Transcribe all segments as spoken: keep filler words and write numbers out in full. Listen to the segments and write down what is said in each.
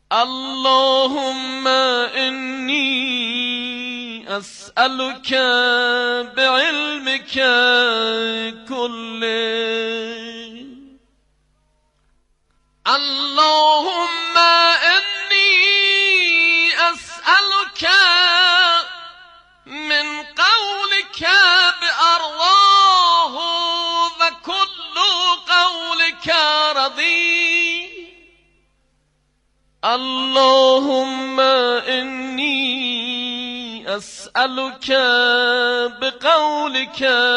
اللهم إني أسألك بعلمك كله اللهم إني أسألك من قولك بأرضاه وكل قولك رضي اللهم إني أسألك بقولك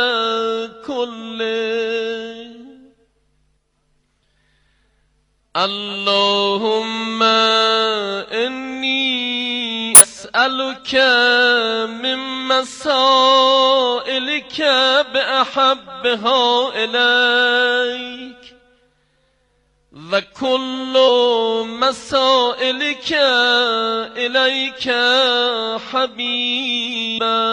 كله اللهم إني أسألك من مسائلك بأحبها إليك وكل مسائلك إليك حبيبا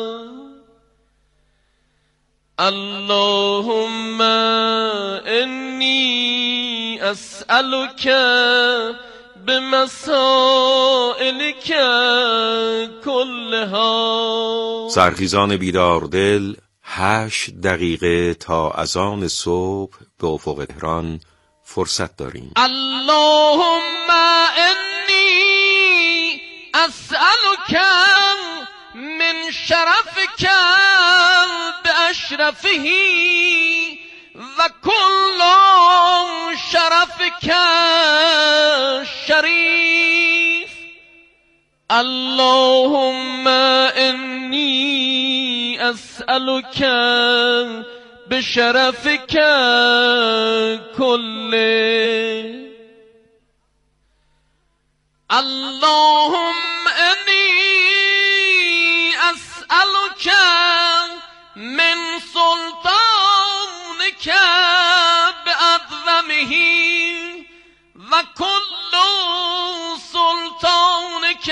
اللهم إني أسألك بمسائلك كلها. سرخیزان بیدار دل، هشت دقیقه تا اذان صبح به افق تهران فرصت داریم. اللهم انی اسألک من شرفک باشرفه و کل شرفک شریف. اللهم انی اسألک بشرفك كله اللهم إني أسألك من سلطانك بأعظمه وكل سلطانك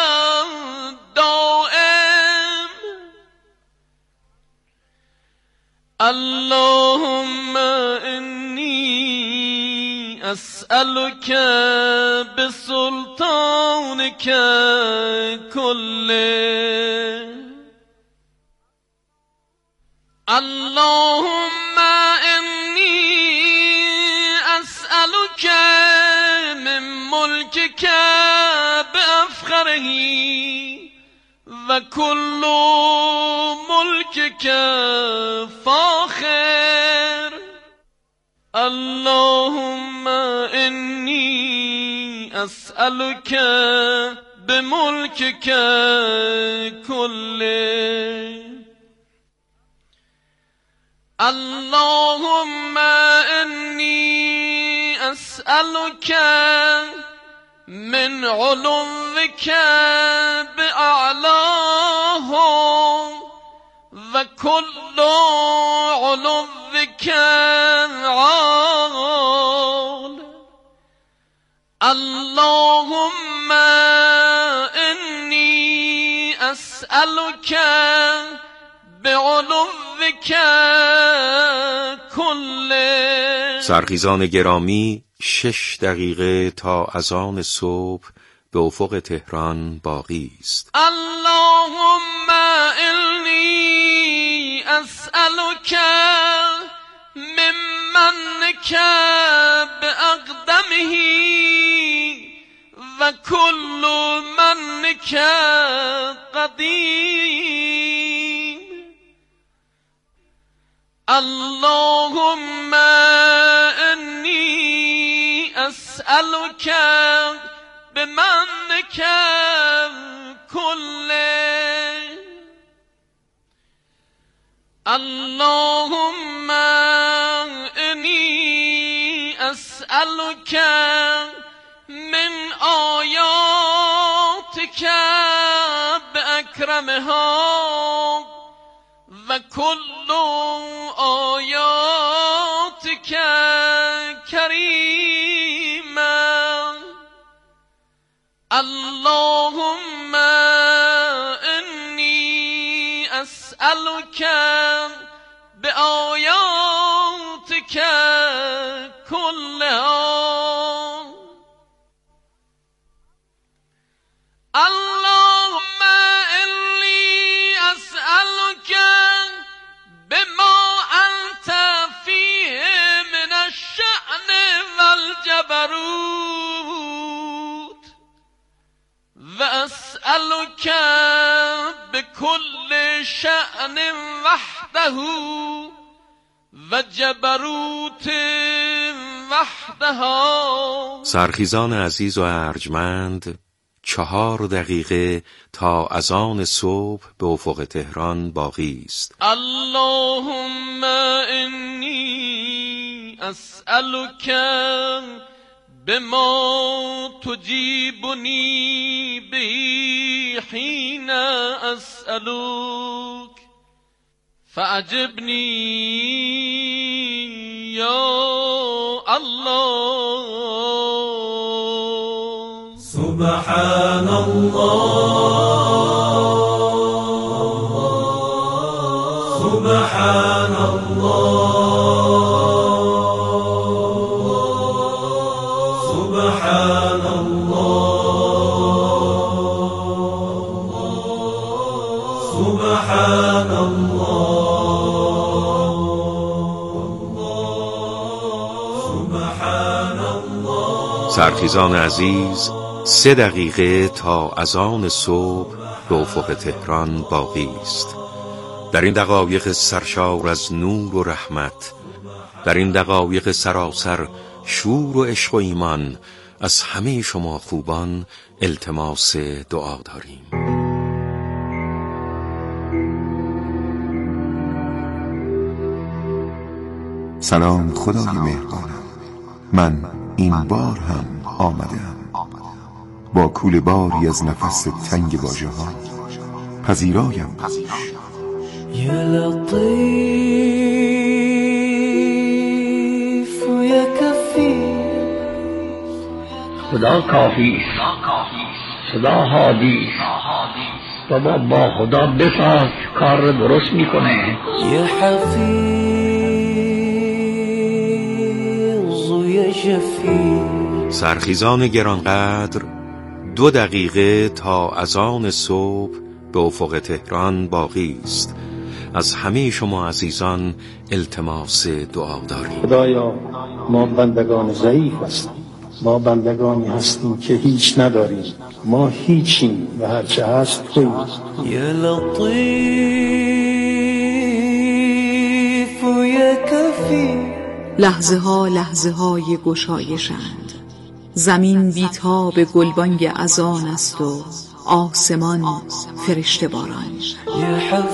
دائم. اللهم إني أسألك بسلطانك كله اللهم إني أسألك من ملكك بأفخره وكل ملكك فاخر. اللهم إني أسألك بملكك كله اللهم إني أسألك من علوك بأعلاه وكل علوك عال. اللهم إني أسألك بعلوك كله. سرخیزان گرامی، شش دقیقه تا اذان صبح به افق تهران باقی است. اللهم إني أسألك من منك بأقدمه وكل منك قديم. اللهم إني أسألك بمنك كله اللهم إني أسألك من آياتك بأكرمها وكل آياتك كريما. اللهم إني أسألك بآياتك كلها جبروت و اسألک بكل شأن وحده و جبروت وحدها. سرخیزان عزیز و ارجمند، چهار دقیقه تا اذان صبح به افق تهران باقی است. اللهم انی اسألک بما تجیبنی به حین اسألک فعجبنی یا الله. سبحان الله سبحان الله سبحان الله سبحان الله سبحان الله. سرخیزان عزیز، سه دقیقه تا اذان صبح به افق تهران باقی است. در این دقایق سرشار از نور و رحمت، در این دقایق سراسر شور و عشق و ایمان، از همه شما خوبان التماس دعا داریم. سلام خدای مهربانم، من این بار هم آمدم با کوله باری از نفس تنگ واژه ها. پذیرایم پیش یا لطیف یا کفی. خدا کافی است، خدا هادی است. بابا با خدا بساز، کار درست میکنه. یا حفیظ یا شفیع. سرخیزان گرانقدر، دو دقیقه تا اذان صبح به افق تهران باقی است. از همه شما عزیزان التماس دعا داریم. خدایا، ما بندگان ضعیف هستیم، ما بندگانی هستیم که هیچ نداریم، ما هیچیم و هرچه هست تویی. یا لطیف یا کفی. لحظه ها لحظه های گشایشند. زمین بیتاب گلبانگ اذان است و آسمان فرشته باران. یا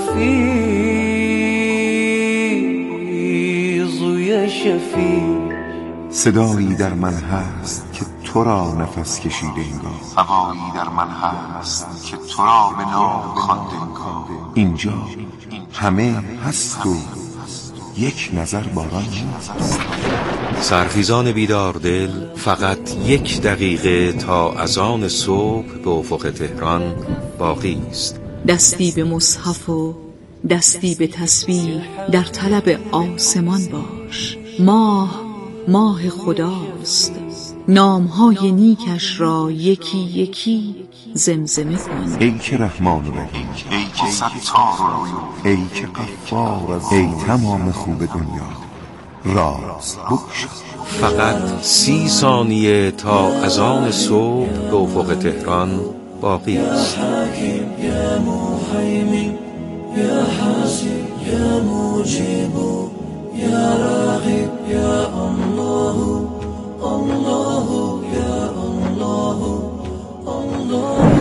حفیظ یا شفیع. صدایی در من هست که تو را نفس کشیده انگار، هوایی در من هست که تو را به نام خوانده انگار. اینجا همه هست و یک نظر باران نیست. سرخیزان بیدار دل، فقط یک دقیقه تا اذان صبح به افق تهران باقی است. دستی به مصحف و دستی به تسبیح در طلب آسمان باش. ماه ماه خداست، نامهای نیکش را یکی یکی زمزمه کن. ای که رحمان و رحیم، ای که ستار و روی، ای که غفار از، ای تمام خوب دنیا راز بکش. فقط سی ثانیه تا اذان صبح به افق تهران باقی است. یا مهیمن یا حسیب یا مجیب یا راغب یا الله الله یا الله الله.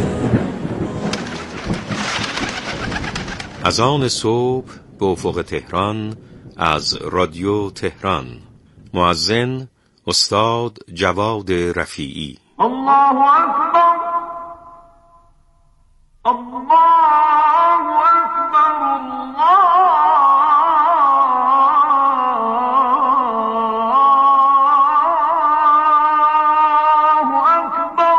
اذان صبح به افق تهران از رادیو تهران. مؤذن استاد جواد رفیعی. الله اکبر الله اکبر الله اکبر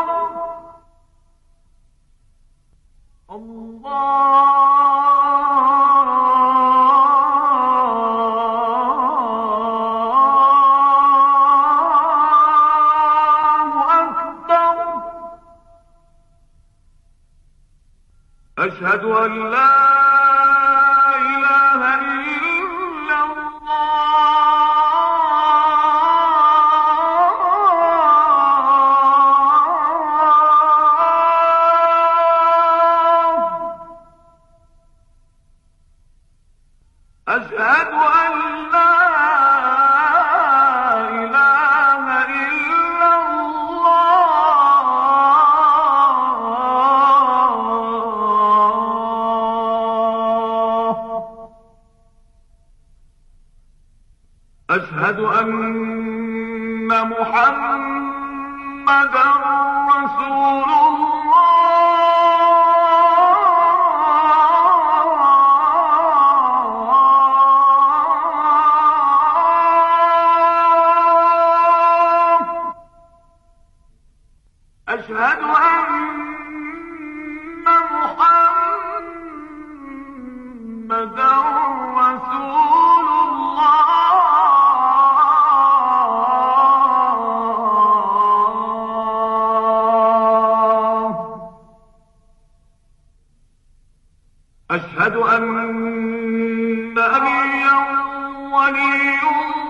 أشهد أن لا إله إلا الله أشهد أن محمدا رسول الله. أشهد أن محمدا رسول الله. أشهد أن أبيا ولي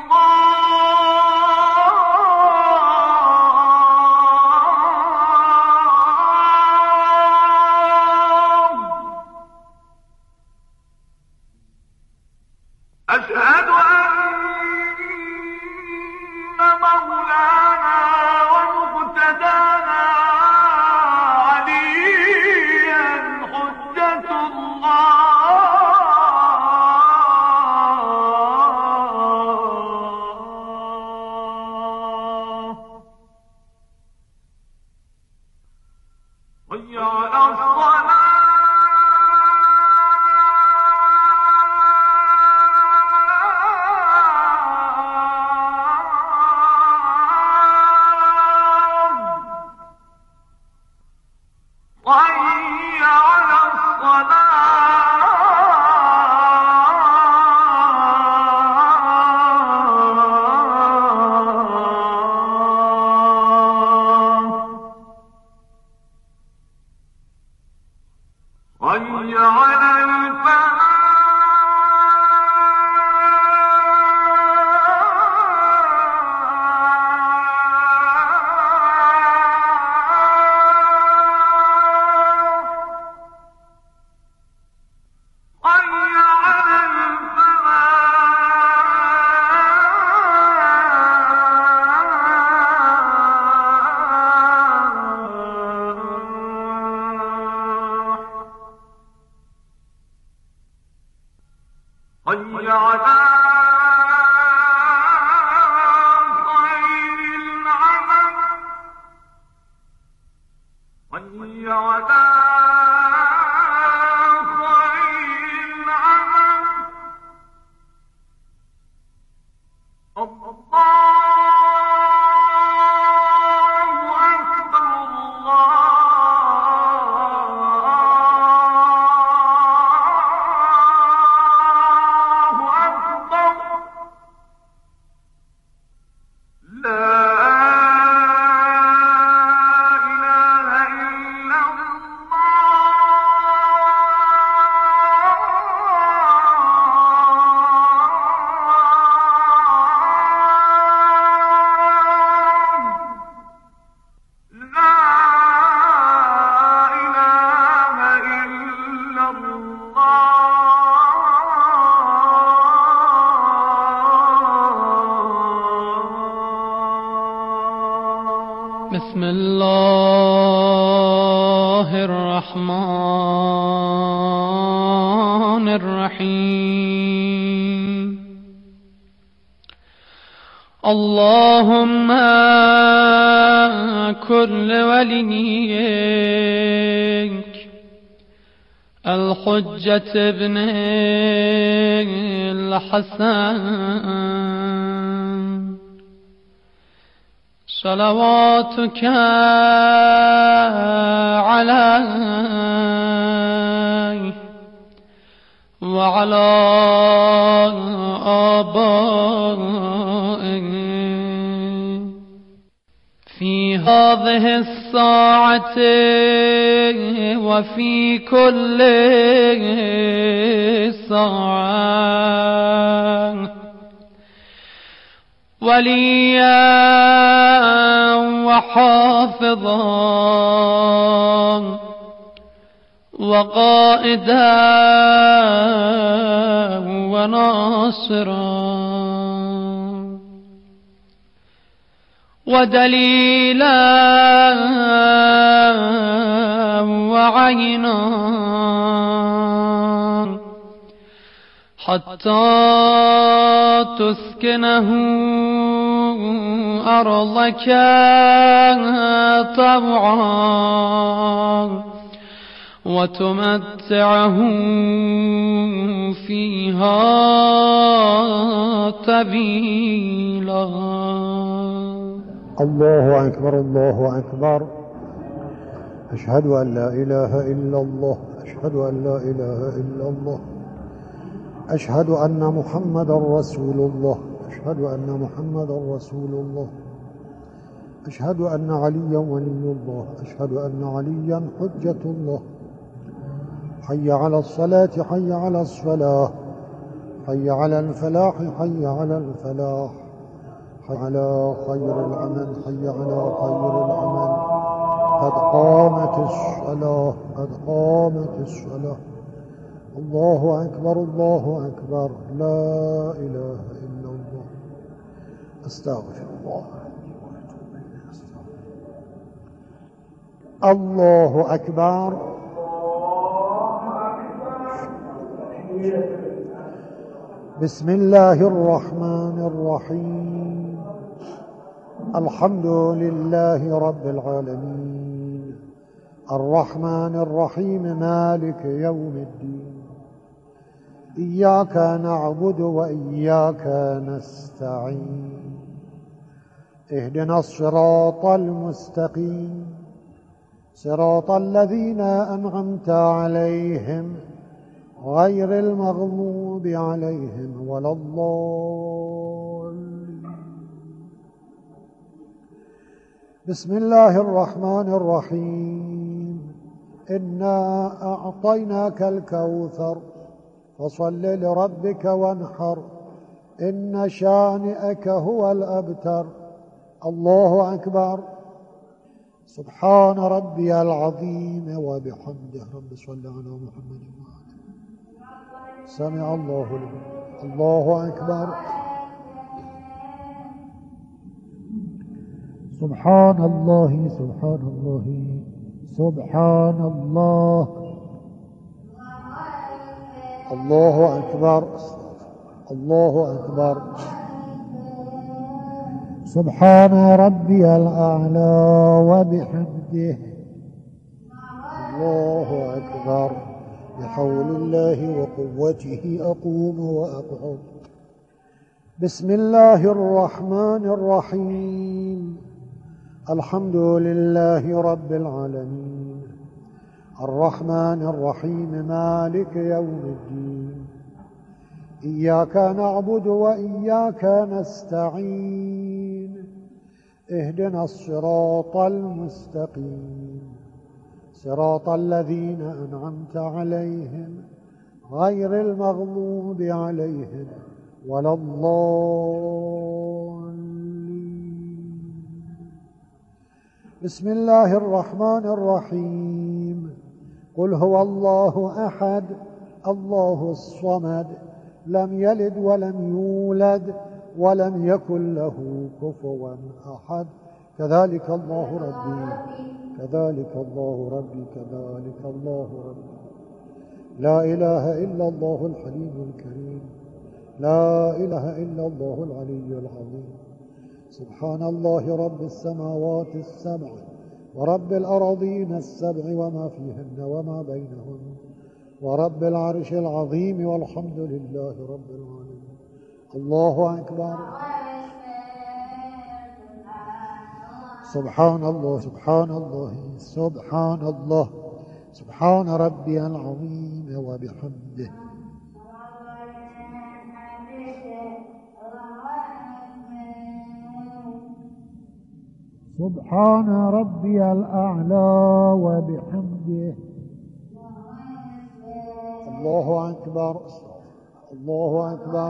الله. أشهد أن مولانا ومقتدانا عليا حجة الله. حي على الصلاة. حي على الصلاة. حي على الفلاح. حي على الفلاح. حي على خير العمل. حي على خير العمل. الله أكبر. الله أكبر. لا إله إلا بسم الله الرحمن الرحيم. اللهم كل وليك الحجة ابن الحسن صلواتك عليه وعلى آبائه في هذه الساعة وفي كل ساعة وليا وحافظا وقائدا وناصرا ودليلا وعينا حتى تسكنه أرضك طوعا وتمتعهم فيها طويلا. الله أكبر الله أكبر. أشهد أن لا إله إلا الله، أشهد أن لا إله إلا الله، أشهد أن محمد رسول الله، أشهد أن محمد رسول الله، أشهد أن عليا ولي الله، أشهد أن عليا حجة الله. حي على الصلاة، حي على الصلاة، حي على الفلاح، حي على الفلاح، حي على خير العمل، حي على خير العمل. قد قامت الصلاة، قد قامت الصلاة. الله أكبر الله أكبر. لا إله إلا الله. أستغفر الله. الله أكبر. بسم الله الرحمن الرحيم. الحمد لله رب العالمين، الرحمن الرحيم، مالك يوم الدين. إياك نعبد وإياك نستعين. اهدنا الصراط المستقيم، صراط الذين أنعمت عليهم غير المغضوب عليهم ولا الضالين. بسم الله الرحمن الرحيم. إنا أعطيناك الكوثر فصل لربك وانحر، إن شانئك هو الأبتر. الله أكبر. سبحان ربي العظيم وبحمده. رب صل على محمد وعلى سمع الله لمن. الله أكبر. سبحان الله سبحان الله سبحان الله. الله أكبر. الله أكبر. سبحان ربي الأعلى وبحمده. الله أكبر. بحول الله وقوته أقوم وأقعد. بسم الله الرحمن الرحيم. الحمد لله رب العالمين، الرحمن الرحيم، مالك يوم الدين. إياك نعبد وإياك نستعين. اهدنا الصراط المستقيم، صراط الذين أنعمت عليهم غير المغضوب عليهم ولا الضالين. بسم الله الرحمن الرحيم. قل هو الله أحد، الله الصمد، لم يلد ولم يولد ولم يكن له كفوا أحد. كذلك الله ربي، كذلك الله ربي، كذلك الله ربي. لا إله إلا الله الحليم الكريم، لا إله إلا الله العلي العظيم. سبحان الله رب السماوات السبع ورب الأراضين السبع وما فيهن وما بينهن ورب العرش العظيم، والحمد لله رب العالمين. الله أكبر. سبحان الله سبحان الله سبحان الله سبحان ربي العظيم وبحمده. سبحان ربي الأعلى وبحمده. الله أكبر. الله أكبر.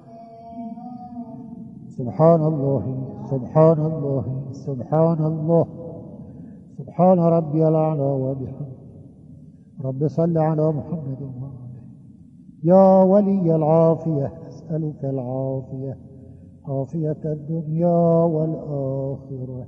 سبحان الله سبحان الله سبحان الله سبحان ربي الأعلى وبحمده. رب صل على محمد وآله. يا ولي العافية أسألك العافية، عافية الدنيا والآخرة.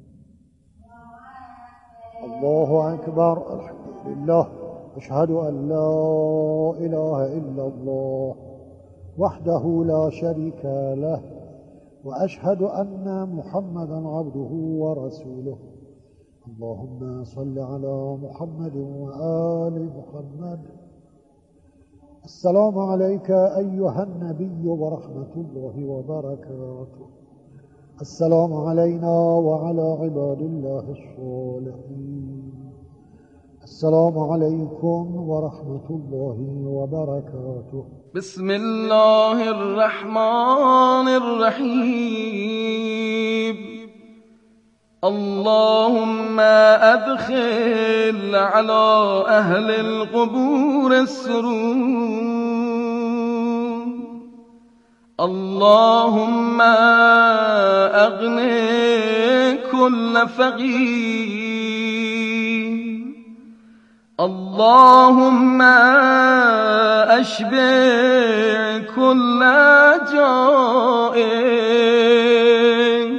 الله أكبر. الحمد لله. أشهد أن لا إله إلا الله وحده لا شريك له، وأشهد أن محمدا عبده ورسوله. اللهم صل على محمد وآل محمد. السلام عليك أيها النبي ورحمة الله وبركاته. السلام علينا وعلى عباد الله الصالحين. السلام عليكم ورحمة الله وبركاته. بسم الله الرحمن الرحيم. اللهم أدخل على أهل القبور السرور. اللهم أغني كل فقير. اللهم أشبع كل جائع.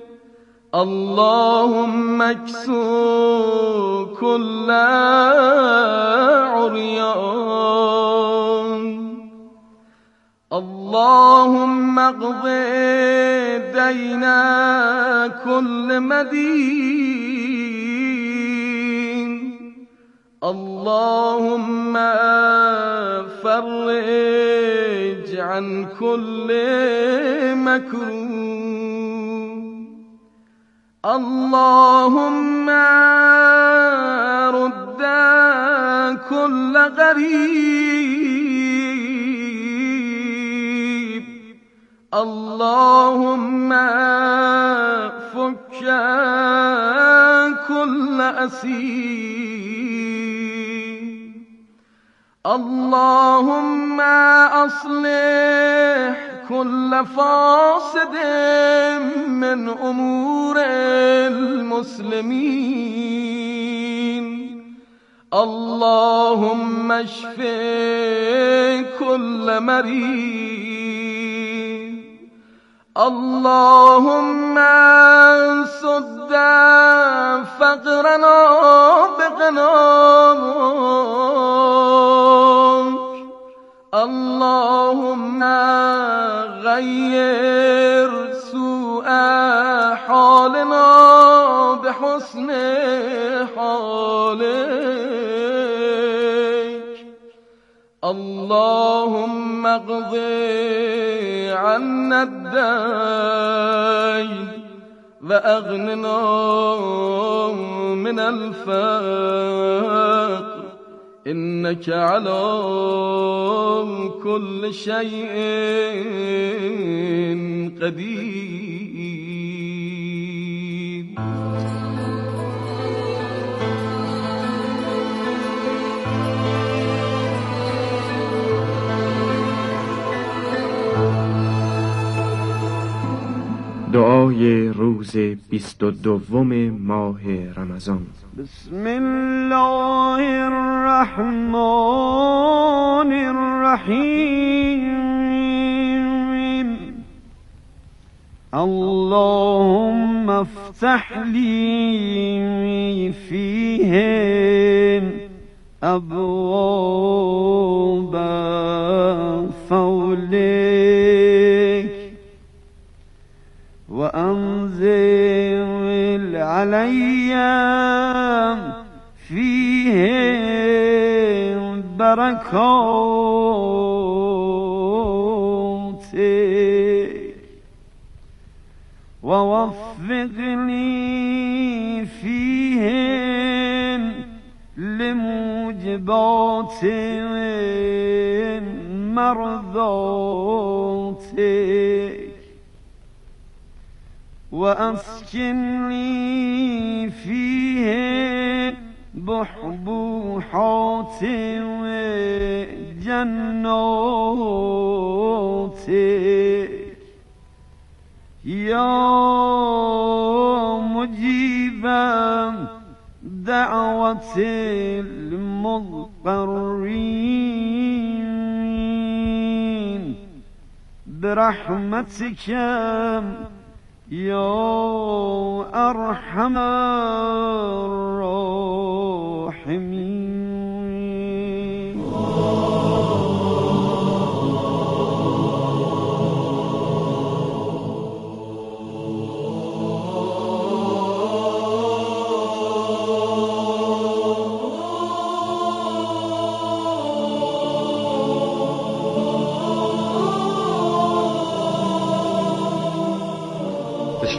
اللهم اكسو كل عريان. اللهم اقض دين كل مدين. اللهم فرج عن كل مكروه. اللهم رد كل غريب. اللهم فك كل أسير. اللهم أصلح كل فاسد من أمور المسلمين. اللهم اشف كل مريض. اللهم سد فقرنا بغناك. اللهم غير سوء حالنا بحسن حالك. اللهم اقض عنا الدين وأغننا من الفقر. إنك على كل شيء قدير. دعای روز بیست و دوم ماه رمضان. بسم الله الرحمن الرحیم. اللهم افتح لي فیه ابواب فضلك وأنزل علي فيه بركاتك ووفقني فيه لموجبات مرضاتك وأسكنني فيه بحبوحات جناتك يا مجيب دعوة المضطرين برحمتك يا أرحم الراحمين.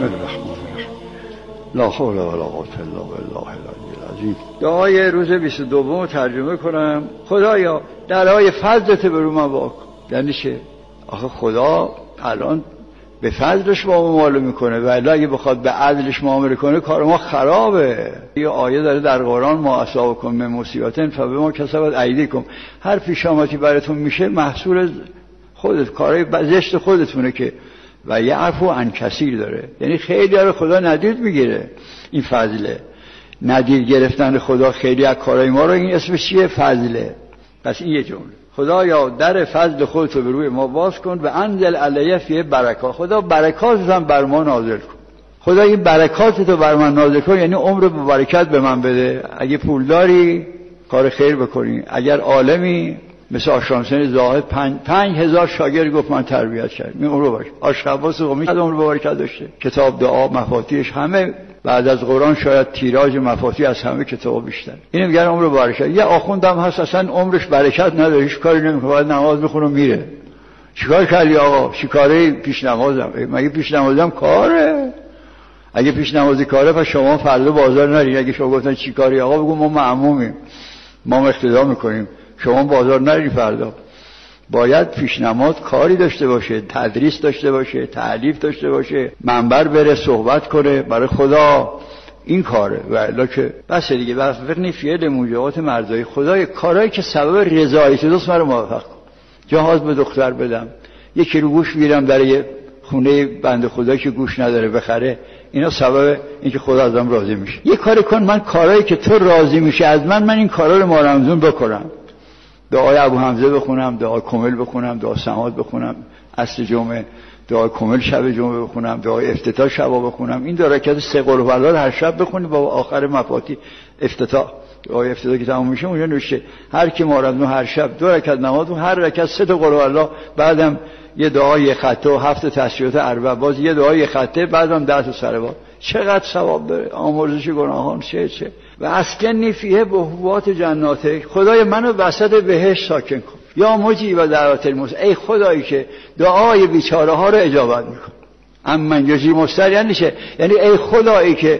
بسم الله الرحمن الرحیم. لا حول ولا قوة الا بالله العلی العظیم. دعای روز بیست و دو ترجمه کنم. خدایا درهای فضلت بر من واکن. یعنی چه؟ آخه خدا الان به فضلش با ما معامله میکنه، ولی اگه بخواد به عدلش معامله کنه کار ما خرابه. یه آیه داره در قرآن: ما اصابکم من مصیبت فبما کسبت ایدیکم. هر پیشامدی براتون میشه محصول خودت، کارهای زشت خودتونه که و یعفو عن کثیر داره. یعنی خیلی رو خدا ندید میگیره. این فضله، ندید گرفتن خدا خیلی از کارهای ما رو، این اسمش چیه؟ فضله. پس این یه جمله: خدایا در فضل خودت رو به روی ما باز کن و انزل علیه فیه برکات. خدا برکاتت هم بر ما نازل کن. خدا این برکاتت رو بر من نازل کن، یعنی عمر به برکت به من بده. اگه پول داری کار خیر بکنی، اگر عالمی مثل آشامسن زاهد پنج, پنج هزار شاگرد گفت من تربیت کردم، این عمر برکت. آشخواص قمی عمر به برکت داشته. کتاب دعا مفاتیحش همه بعد از قرآن شاید تیراژ مفاتیح از همه کتاب بیشتر. اینو میگن عمر برکت. یه آخوندم هست اصلا عمرش برکت نداره، هیچ کاری نمیکنه، باید نماز بخونه میره. چیکار کردی آقا؟ چیکاره پیش نمازم؟ مگه پیش نمازم کاره؟ اگه پیش نمازی کاره پس شما فردا بازار نرید. اگه شما گفتن چیکاری آقا، بگو ما معمومیم، ما اقتدا میکنیم، شما بازار نرید فردا. باید پیش نماز کاری داشته باشه، تدریس داشته باشه، تعلیف داشته باشه، منبر بره صحبت کنه برای خدا. این کاره. و الا که بس دیگه وفقنی فعل موجبات مرضای خدای، کارهایی که سبب رضایت دوست مرا موفق کن. جهاز به دختر بدم، یک کیلو گوش میگیرم برای خونه بنده خدا که گوش نداره بخره، اینا سبب اینکه خدا ازم راضی میشه. یه کاری کن من کارهایی که تو راضی میشه از من، من این کارا رو ماه رمضان بکنم. دعای ابو حمزه بخونم، دعای کامل بخونم، دعای سماعت بخونم اصل جمعه، دعای کامل شب جمعه بخونم، دعای افتتاح شب بخونم. این دو رکعت سه قل هوالله رو هر شب بخونی با آخر مفاتیح افتتاح. دعای افتتاح که تموم میشه اونجا نوشته هر کی مارد هر شب دو رکعت نماز و هر رکعت سه تا قل هوالله، بعدم یه دعای خطه و هفت تسبیحات اربع، باز یه دعای خطه، بعدم ده تا صلوات. چقدر ثواب داره. آمرزش گناهان چه چه. و اسکنی فیه بهوات جناته. خدای منو وسط بهشت ساکن کن. یا مجیب دعوت الموس. ای خدایی که دعای بیچاره ها رو اجابت میکن. امن یجی مستر یعنی چه؟ یعنی ای خدایی که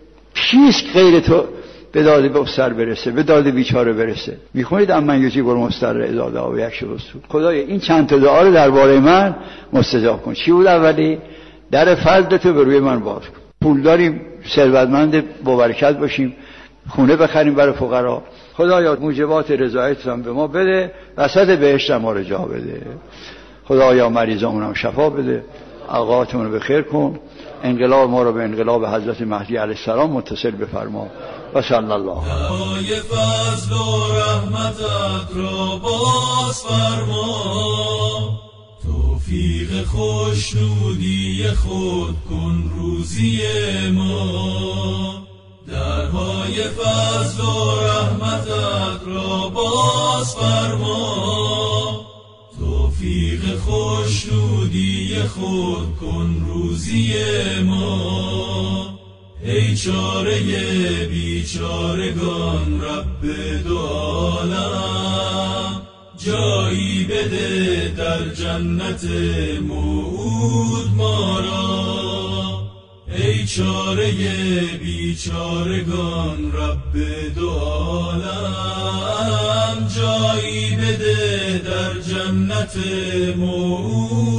پیش غیر تو به داد مستر برسه، به داد بیچاره برسه. میخونید امن یجی بر مستر اذا دعا و یکشف السوء. خدای این چند تا دعا رو درباره من مستجاب کن. چی بود اولی؟ در فضل تو به روی من باز کن. پول داریم، ثروتمند با برکت باشیم، خونه بخریم برای فقرا. خدایا موجبات رضایت هم به ما بده، وسط بهشت ما رو جا بده. خدایا مریضامون هم شفا بده، اوقاتمون رو بخیر کن. انقلاب ما رو به انقلاب حضرت مهدی علیه السلام متصل بفرما. و صلی الله دعای فضل و رحمتت را باز فرما، توفیق خوشنودی خود کن روزی ما. درهای فضل و رحمتت را باز فرما، توفیق خوشنودی خود کن روزی ما. ای چاره بیچارگان رب دو عالم، جایی بده در جنت موعود ما را. ای چاره بیچارگان رب دو عالم، جایی بده در جنت موعود